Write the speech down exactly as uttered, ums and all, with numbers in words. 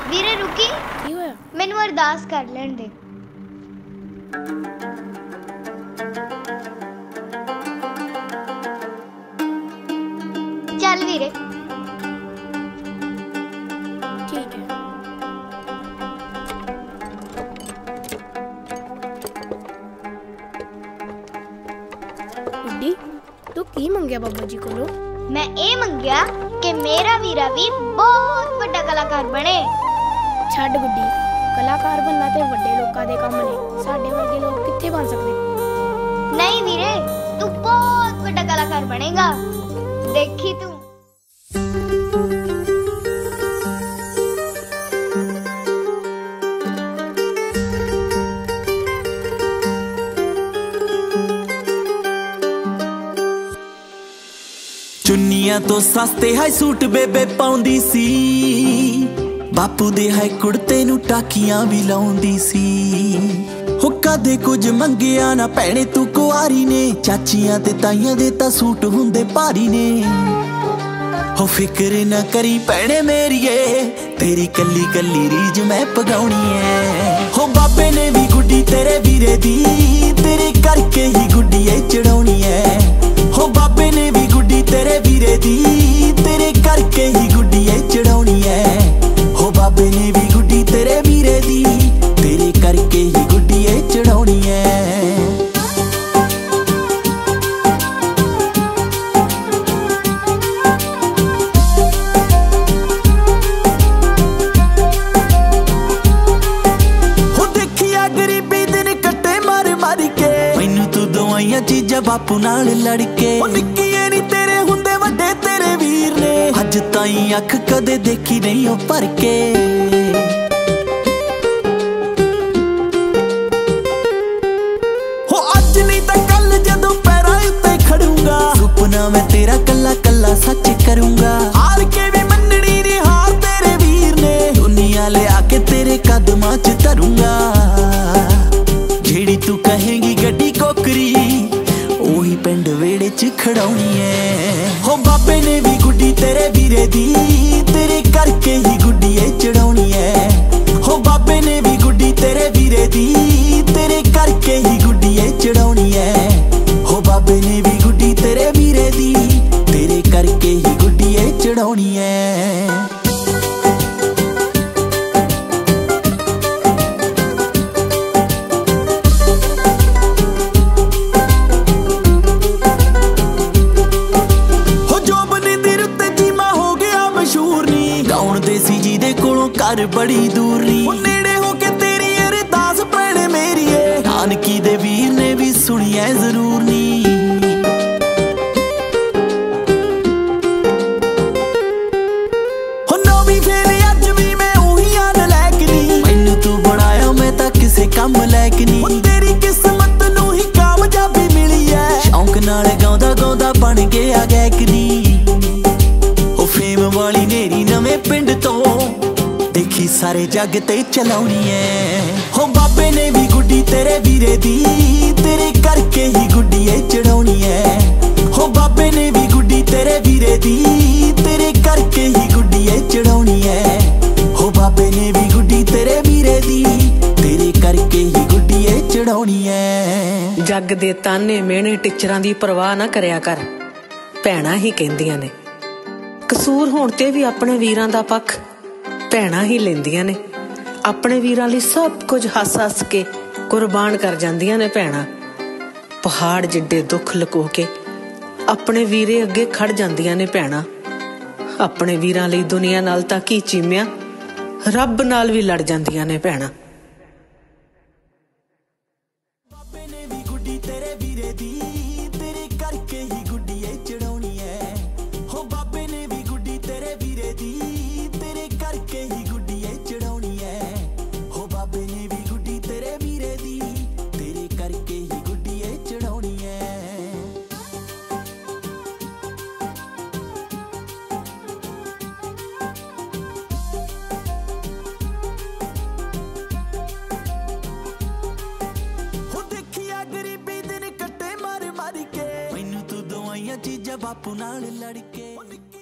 ਵੀਰੇ ਰੁਕੀ, ਕੀ ਹੋਇਆ? ਮੈਨੂੰ ਅਰਦਾਸ ਕਰ ਲੈਣ ਦੇ। ਚੱਲ ਵੀਰੇ। ਠੀਕ ਹੈ। ਗੁੱਡੀ, ਤੂੰ ਕੀ ਮੰਗਿਆ ਬਾਬਾ ਜੀ ਕੋਲੋਂ? ਮੈਂ ਇਹ ਮੰਗਿਆ ਕਿ ਮੇਰਾ ਵੀਰਾ ਵੀ ਬਹੁਤ ਵੱਡਾ ਕਲਾਕਾਰ ਬਣੇ। ਛੱਡ ਗੁੱਡੀ, ਕਲਾਕਾਰ ਬਣਨਾ ਤੇ ਵੱਡੇ ਲੋਕਾਂ ਦੇ ਕੰਮ ਨੇ, ਸਾਡੇ ਵਰਗੇ ਲੋਕ ਕਿੱਥੇ ਬਣ ਸਕਦੇ? ਨਹੀਂ ਵੀਰੇ, ਤੂੰ ਬਹੁਤ ਵੱਡਾ ਕਲਾਕਾਰ ਬਣੇਗਾ, ਦੇਖੀ ਤੂੰ। ਚੁੰਨੀਆਂ ਤੋਂ ਸਸਤੇ ਹਾਈ ਸੂਟ ਬੇਬੇ ਪਾਉਂਦੀ ਸੀ, ਬਾਪੂ ਦੇ ਹਾਈ ਕੁੜਤੇ ਨੂੰ ਟਾਕੀਆਂ ਵੀ ਲਾਉਂਦੀ ਸੀ। ਹੋ ਕਦੇ ਕੁਝ ਮੰਗਿਆ ਨਾ ਭੈਣੇ ਤੂੰ ਕੁਆਰੀ ਨੇ, ਚਾਚੀਆਂ ਤੇ ਤਾਈਆਂ ਦੇ ਤਾਂ ਸੂਟ ਹੁੰਦੇ ਭਾਰੀ ਨੇ। ਹੋ ਫਿਕਰ ਨਾ ਕਰੀ ਭੈਣੇ ਮੇਰੀਏ, ਤੇਰੀ ਕੱਲੀ ਕੱਲੀ ਰੀਝ ਮੈਂ ਪਗਾਉਣੀ ਐ। ਹੋ ਬਾਬੇ ਨੇ ਵੀ ਗੁੱਡੀ ਤੇਰੇ ਵੀਰੇ ਦੀ, ਤੇਰੇ ਕਰਕੇ ਹੀ ਗੁੱਡੀਏ ਚੜਾਉਣੀ ਐ। ਹੋ ਬਾਬੇ ਨੇ ਵੀ ਗੁੱਡੀ ਤੇਰੇ ਵੀਰੇ ਦੀ, ਤੇਰੇ ਕਰਕੇ ਹੀ ਗੁੱਡੀਏ ਚੜਾਉਣੀ ਐ। ਹੋ ਬਾਬੇ ਨੇ ਵੀ ਗੁੱਡੀ ਤੇਰੇ ਵੀਰੇ ਦੀ, ਤੇਰੇ ਕਰਕੇ ਹੀ ਗੁੱਡੀਏ ਚੜਾਉਣੀ ਐ। ਚੀਜ਼ਾਂ ਬਾਪੂ ਨਾਲ ਲੜ ਕੇ, ਉਹ ਨਿੱਕੀਏ ਨੀ ਤੇਰੇ ਹੁੰਦੇ ਵੱਡੇ ਤੇਰੇ ਵੀਰ ਨੇ, ਅੱਜ ਤਾਈਂ ਅੱਖ ਕਦੇ ਦੇਖੀ ਨਹੀਂ ਉਹ ਭਰ ਕੇ। ਹੋ ਅੱਜ ਨਹੀਂ ਤਾਂ ਕੱਲ ਜਦੋਂ ਪੈਰਾਂ ਉੱਤੇ ਖੜੂੰਗਾ, ਸੁਪਨਾ ਮੈਂ ਤੇਰਾ ਕੱਲਾ ਕੱਲਾ ਸੱਚ ਕਰੂੰਗਾ। ਹਾਰ ਕੇ ਵੀ ਮੰਨਣੀ ਨੀ ਹਾਰ ਤੇਰੇ ਵੀਰ ਨੇ, ਦੁਨੀਆ ਲਿਆ ਕੇ ਤੇਰੇ ਕਦਮਾਂ 'ਚ ਧਰੂੰਗਾ। ਜਿਹੜੀ ਤੂੰ ਕਹੇਂਗੀ ਗੱਡੀ ਕੋਕਰੀ, ਉਹੀ ਪਿੰਡ ਵੇੜੇ 'ਚ ਖੜਾਉਣੀ ਐ। ਹੋ ਬਾਬੇ ਨੇ ਵੀ ਗੁੱਡੀ ਤੇਰੇ ਵੀਰੇ ਦੀ, ਤੇਰੇ ਕਰਕੇ ਹੀ ਗੁੱਡੀਏ ਚੜਾਉਣੀ ਐ। ਹੋ ਬਾਬੇ ਨੇ ਵੀ ਗੁੱਡੀ ਤੇਰੇ ਵੀਰੇ ਦੀ, ਤੇਰੇ ਕਰਕੇ ਹੀ ਗੁੱਡੀਏ ਚੜਾਉਣੀ ਐ। ਹੋ ਬਾਬੇ ਨੇ ਵੀ ਗੁੱਡੀ ਤੇਰੇ ਵੀਰੇ ਦੀ, ਤੇਰੇ ਕਰਕੇ ਹੀ ਗੁੱਡੀਏ ਚੜਾਉਣੀ ਐ। ਘਰ ਬੜੀ ਦੂਰ ਨੀ, ਨੇੜੇ ਹੋ ਕੇ ਤੇਰੀ ਅਰਦਾਸ ਭੈਣੇ ਮੇਰੀਏ, ਨਾਨਕੀ ਦੇ ਵੀਰ ਨੇ ਵੀ ਸੁਣੀ ਐ ਜ਼ਰੂਰ ਨੀ। ਹੋ ਨੌਵੀਂ ਫੇਲ ਅੱਜ ਵੀ ਮੈਂ ਉਹੀ ਯਾਦ ਲੈ ਕੇ ਨੀ, ਮੈਨੂੰ ਤੂੰ ਬਣਾਇਆ ਮੈਂ ਤਾਂ ਕਿਸੇ ਕੰਮ ਲੈ ਕੇ ਨੀ। ਤੇਰੀ ਕਿਸਮਤ ਨੂੰ ਹੀ ਕਾਮਯਾਬੀ ਮਿਲੀ ਐ, ਸ਼ੌਂਕ ਨਾਲ ਗਾਉਂਦਾ ਗਾਉਂਦਾ ਬਣ ਗਿਆ ਗਾਇਕ ਨੀ। ਉਹ ਫੇਮ ਵਾਲੀ ਨੇਰੀ ਨਵੇਂ ਪਿੰਡ ਤੋਂ, ਦੇਖੀ ਸਾਰੇ ਜੱਗ ਤੇ ਚਲਾਉਣੀ ਐ। ਹੋ ਬਾਬੇ ਨੇ ਵੀ ਗੁੱਡੀ ਤੇਰੇ ਵੀਰੇ ਦੀ, ਤੇਰੇ ਕਰਕੇ ਹੀ ਗੁੱਡੀਏ ਚੜਾਉਣੀ ਐ। ਹੋ ਬਾਬੇ ਨੇ ਵੀ ਗੁੱਡੀ ਤੇਰੇ ਵੀਰੇ ਦੀ, ਤੇਰੇ ਕਰਕੇ ਹੀ ਗੁੱਡੀਏ ਚੜਾਉਣੀ ਐ। ਹੋ ਬਾਬੇ ਨੇ ਵੀ ਗੁੱਡੀ ਤੇਰੇ ਵੀਰੇ ਦੀ, ਤੇਰੇ ਕਰਕੇ ਹੀ ਗੁੱਡੀਏ ਚੜਾਉਣੀ ਐ। ਜੱਗ ਦੇ ਤਾਨੇ ਮਿਹਣੇ ਟਿਚਰਾਂ ਦੀ ਪਰਵਾਹ ਨਾ ਕਰਿਆ ਕਰ, ਭੈਣਾਂ ਹੀ ਕਹਿੰਦੀਆਂ ਨੇ। ਕਸੂਰ ਹੋਣ ਤੇ ਵੀ ਆਪਣੇ ਵੀਰਾਂ ਦਾ ਪੱਖ ਭੈਣਾਂ ਹੀ ਲੈਂਦੀਆਂ ਨੇ। ਆਪਣੇ ਵੀਰਾਂ ਲਈ ਸਭ ਕੁਝ ਹੱਸ ਹੱਸ ਕੇ ਕੁਰਬਾਨ ਕਰ ਜਾਂਦੀਆਂ ਨੇ ਭੈਣਾਂ। ਪਹਾੜ ਜਿੱਡੇ ਦੁੱਖ ਲੁਕੋ ਕੇ ਆਪਣੇ ਵੀਰੇ ਅੱਗੇ ਖੜ ਜਾਂਦੀਆਂ ਨੇ ਭੈਣਾਂ। ਆਪਣੇ ਵੀਰਾਂ ਲਈ ਦੁਨੀਆ ਨਾਲ ਤਾਂ ਕੀ ਚੀਮਿਆ, ਰੱਬ ਨਾਲ ਵੀ ਲੜ ਜਾਂਦੀਆਂ ਨੇ ਭੈਣਾਂ। ਬਾਬੇ ਨੇ ਵੀ ਗੁੱਡੀ ਤੇਰੇ ਵੀਰੇ ਦੀ, ਤੇਰੇ ਕਰਕੇ ਹੀ ਗੁੱਡੀਏ ਚੜਾਉਣੀ ਐ। ਹੋ ਬਾਬੇ ਨੇ ਵੀ ਗੁੱਡੀ ਤੇਰੇ ਵੀਰੇ ਦੀ, ਤੇਰੇ ਕਰਕੇ ਹੀ ਗੁੱਡੀਏ ਚੜਾਉਣੀ ਐ। ਹੋ ਬਾਬੇ ਨੇ ਵੀ ਗੁੱਡੀ ਤੇਰੇ ਵੀਰੇ ਦੀ, ਤੇਰੇ ਕਰਕੇ ਹੀ ਗੁੱਡੀਏ ਚੜਾਉਣੀ ਐ। ਹੋ ਦੇਖਿਆ ਗਰੀਬੀ ਦਿਨ ਕੱਟੇ ਮਾਰ ਮਾਰ ਕੇ, ਮੈਨੂੰ ਤੂੰ ਦਵਾਈਆਂ ਚੀਜ਼ਾਂ ਬਾਪੂ ਨਾਲ ਲੜ ਕੇ।